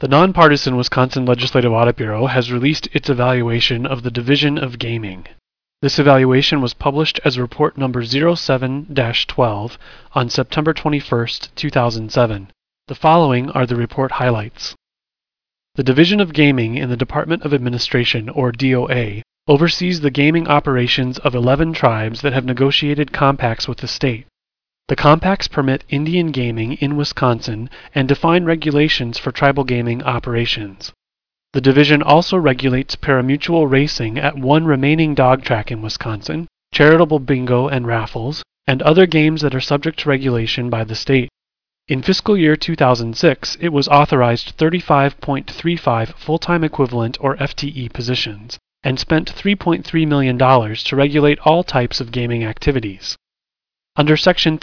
The nonpartisan Wisconsin Legislative Audit Bureau has released its evaluation of the Division of Gaming. This evaluation was published as report number 07-12 on September 21, 2007. The following are the report highlights. The Division of Gaming in the Department of Administration, or DOA, oversees the gaming operations of 11 tribes that have negotiated compacts with the state. The compacts permit Indian gaming in Wisconsin and define regulations for tribal gaming operations. The division also regulates parimutuel racing at one remaining dog track in Wisconsin, charitable bingo and raffles, and other games that are subject to regulation by the state. In fiscal year 2006, it was authorized 35.35 full-time equivalent or FTE positions, and spent $3.3 million to regulate all types of gaming activities. Under Section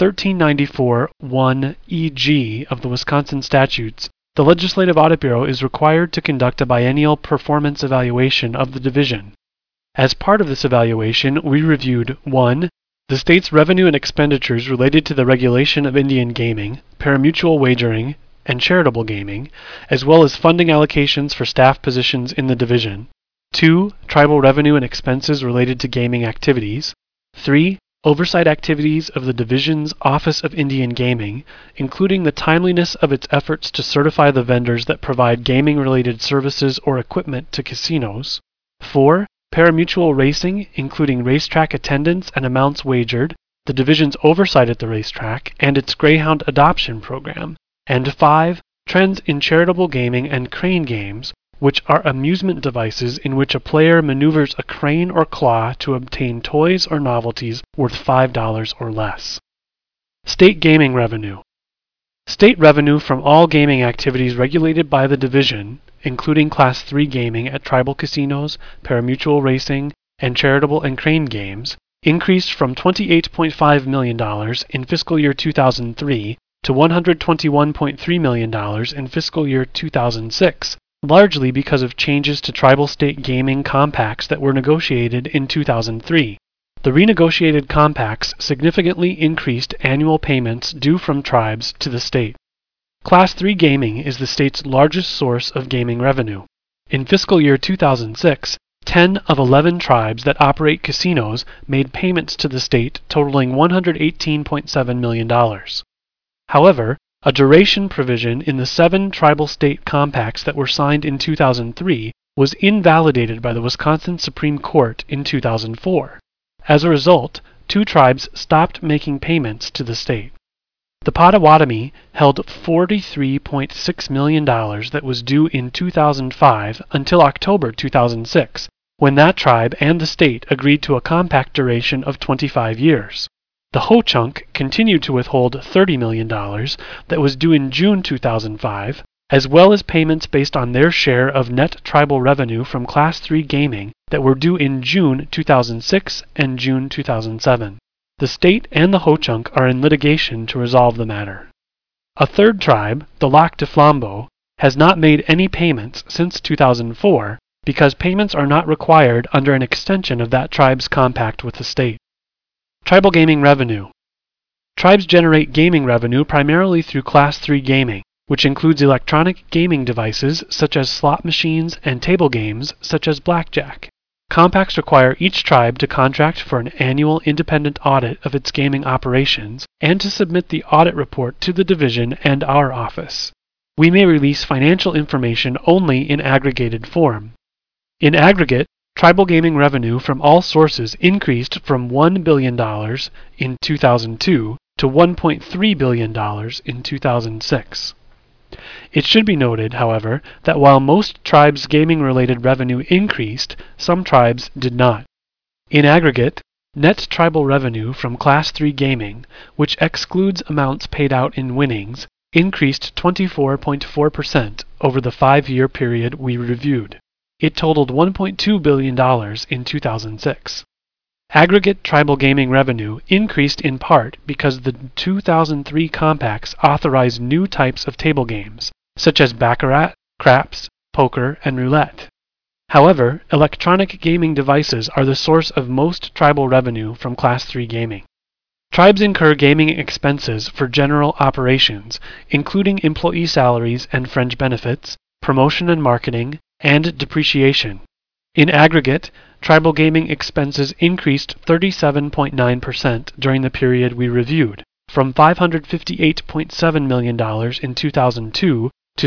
1394(1)(e)(g) of the Wisconsin statutes, the Legislative Audit Bureau is required to conduct a biennial performance evaluation of the division. As part of this evaluation, we reviewed 1. The state's revenue and expenditures related to the regulation of Indian gaming, parimutuel wagering, and charitable gaming, as well as funding allocations for staff positions in the division. 2. Tribal revenue and expenses related to gaming activities. 3. Oversight activities of the Division's Office of Indian Gaming, including the timeliness of its efforts to certify the vendors that provide gaming-related services or equipment to casinos. 4. Parimutuel racing, including racetrack attendance and amounts wagered, the Division's oversight at the racetrack, and its Greyhound adoption program. And 5. Trends in charitable gaming and crane games, which are amusement devices in which a player maneuvers a crane or claw to obtain toys or novelties worth $5 or less. State gaming revenue. State revenue from all gaming activities regulated by the division, including Class 3 gaming at tribal casinos, parimutuel racing, and charitable and crane games, increased from $28.5 million in fiscal year 2003 to $121.3 million in fiscal year 2006, largely because of changes to tribal state gaming compacts that were negotiated in 2003. The renegotiated compacts significantly increased annual payments due from tribes to the state. Class 3 gaming is the state's largest source of gaming revenue. In fiscal year 2006, 10 of 11 tribes that operate casinos made payments to the state totaling $118.7 million. However, a duration provision in the 7 tribal state compacts that were signed in 2003 was invalidated by the Wisconsin Supreme Court in 2004. As a result, 2 tribes stopped making payments to the state. The Potawatomi held $43.6 million that was due in 2005 until October 2006, when that tribe and the state agreed to a compact duration of 25 years. The Ho-Chunk continued to withhold $30 million that was due in June 2005, as well as payments based on their share of net tribal revenue from Class 3 gaming that were due in June 2006 and June 2007. The state and the Ho-Chunk are in litigation to resolve the matter. A third tribe, the Lac du Flambeau, has not made any payments since 2004 because payments are not required under an extension of that tribe's compact with the state. Tribal gaming revenue. Tribes generate gaming revenue primarily through Class 3 gaming, which includes electronic gaming devices such as slot machines and table games such as blackjack. Compacts require each tribe to contract for an annual independent audit of its gaming operations and to submit the audit report to the division and our office. We may release financial information only in aggregated form. In aggregate, tribal gaming revenue from all sources increased from $1 billion in 2002 to $1.3 billion in 2006. It should be noted, however, that while most tribes' gaming-related revenue increased, some tribes did not. In aggregate, net tribal revenue from Class 3 gaming, which excludes amounts paid out in winnings, increased 24.4% over the 5-year period we reviewed. It totaled $1.2 billion in 2006. Aggregate tribal gaming revenue increased in part because the 2003 compacts authorized new types of table games, such as baccarat, craps, poker, and roulette. However, electronic gaming devices are the source of most tribal revenue from Class 3 gaming. Tribes incur gaming expenses for general operations, including employee salaries and fringe benefits, promotion and marketing, and depreciation. In aggregate, tribal gaming expenses increased 37.9% during the period we reviewed, from $558.7 million in 2002 to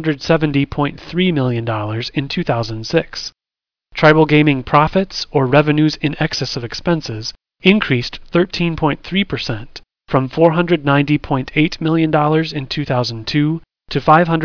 $770.3 million in 2006. Tribal gaming profits, or revenues in excess of expenses, increased 13.3%, from $490.8 million in 2002 to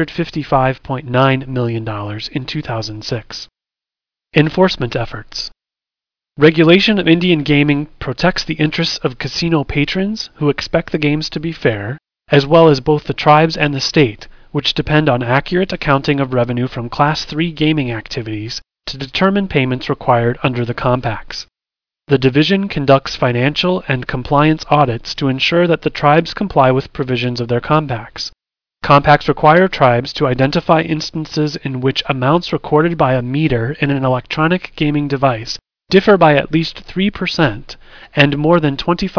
$555.9 million in 2006. Enforcement efforts. Regulation of Indian gaming protects the interests of casino patrons who expect the games to be fair, as well as both the tribes and the state, which depend on accurate accounting of revenue from Class III gaming activities to determine payments required under the compacts. The division conducts financial and compliance audits to ensure that the tribes comply with provisions of their compacts. Compacts require tribes to identify instances in which amounts recorded by a meter in an electronic gaming device differ by at least 3% and more than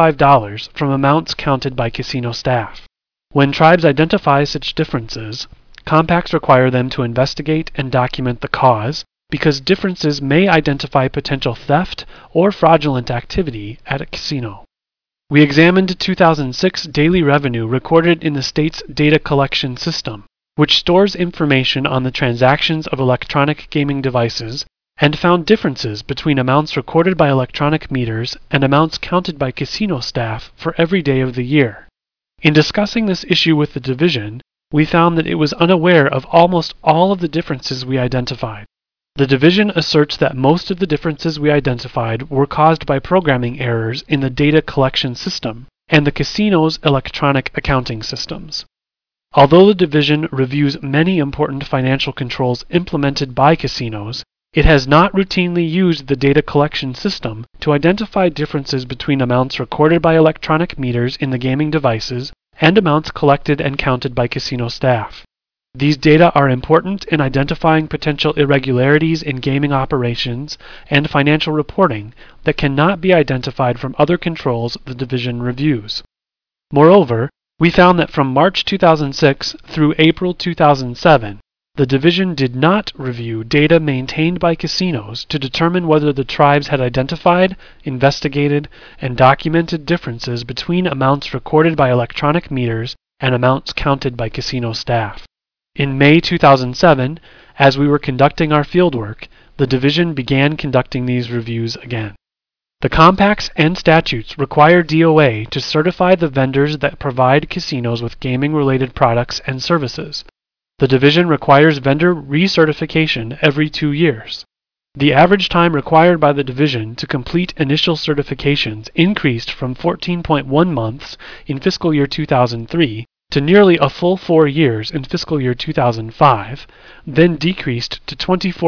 $25 from amounts counted by casino staff. When tribes identify such differences, compacts require them to investigate and document the cause, because differences may identify potential theft or fraudulent activity at a casino. We examined 2006 daily revenue recorded in the state's data collection system, which stores information on the transactions of electronic gaming devices, and found differences between amounts recorded by electronic meters and amounts counted by casino staff for every day of the year. In discussing this issue with the division, we found that it was unaware of almost all of the differences we identified. The division asserts that most of the differences we identified were caused by programming errors in the data collection system and the casino's electronic accounting systems. Although the division reviews many important financial controls implemented by casinos, it has not routinely used the data collection system to identify differences between amounts recorded by electronic meters in the gaming devices and amounts collected and counted by casino staff. These data are important in identifying potential irregularities in gaming operations and financial reporting that cannot be identified from other controls the division reviews. Moreover, we found that from March 2006 through April 2007, the division did not review data maintained by casinos to determine whether the tribes had identified, investigated, and documented differences between amounts recorded by electronic meters and amounts counted by casino staff. In May 2007, as we were conducting our fieldwork, the division began conducting these reviews again. The compacts and statutes require DOA to certify the vendors that provide casinos with gaming-related products and services. The division requires vendor recertification every 2 years. The average time required by the division to complete initial certifications increased from 14.1 months in fiscal year 2003 to nearly a full 4 years in fiscal year 2005, then decreased to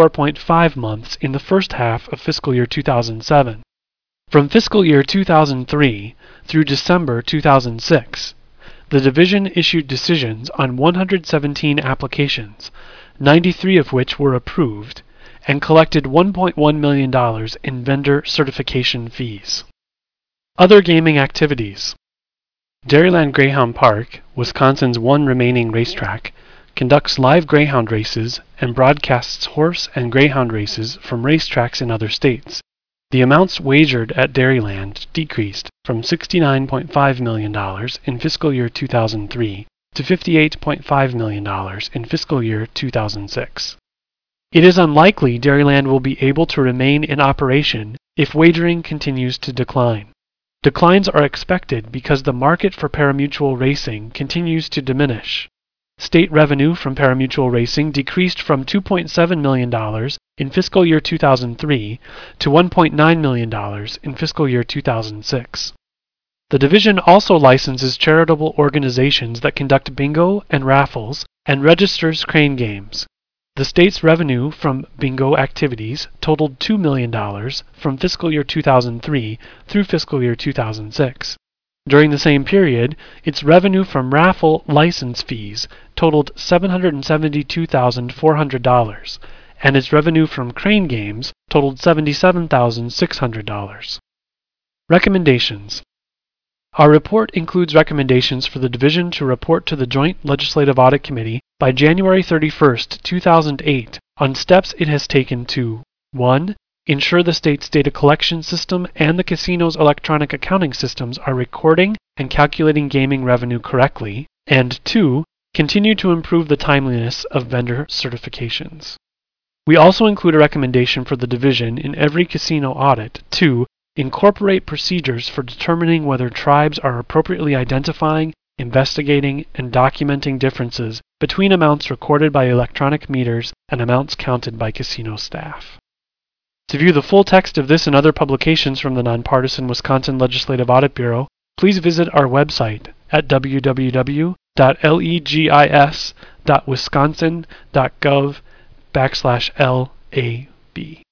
24.5 months in the first half of fiscal year 2007. From fiscal year 2003 through December 2006, the division issued decisions on 117 applications, 93 of which were approved, and collected $1.1 million in vendor certification fees. Other gaming activities. Dairyland Greyhound Park, Wisconsin's one remaining racetrack, conducts live greyhound races and broadcasts horse and greyhound races from racetracks in other states. The amounts wagered at Dairyland decreased from $69.5 million in fiscal year 2003 to $58.5 million in fiscal year 2006. It is unlikely Dairyland will be able to remain in operation if wagering continues to decline. Declines are expected because the market for parimutuel racing continues to diminish. State revenue from parimutuel racing decreased from $2.7 million in fiscal year 2003 to $1.9 million in fiscal year 2006. The division also licenses charitable organizations that conduct bingo and raffles and registers crane games. The state's revenue from bingo activities totaled $2 million from fiscal year 2003 through fiscal year 2006. During the same period, its revenue from raffle license fees totaled $772,400, and its revenue from crane games totaled $77,600. Recommendations. Our report includes recommendations for the division to report to the Joint Legislative Audit Committee by January 31st, 2008 on steps it has taken to 1. Ensure the state's data collection system and the casino's electronic accounting systems are recording and calculating gaming revenue correctly, and 2. Continue to improve the timeliness of vendor certifications. We also include a recommendation for the division in every casino audit to incorporate procedures for determining whether tribes are appropriately identifying, investigating, and documenting differences between amounts recorded by electronic meters and amounts counted by casino staff. To view the full text of this and other publications from the Nonpartisan Wisconsin Legislative Audit Bureau, please visit our website at www.legis.wisconsin.gov/LAB.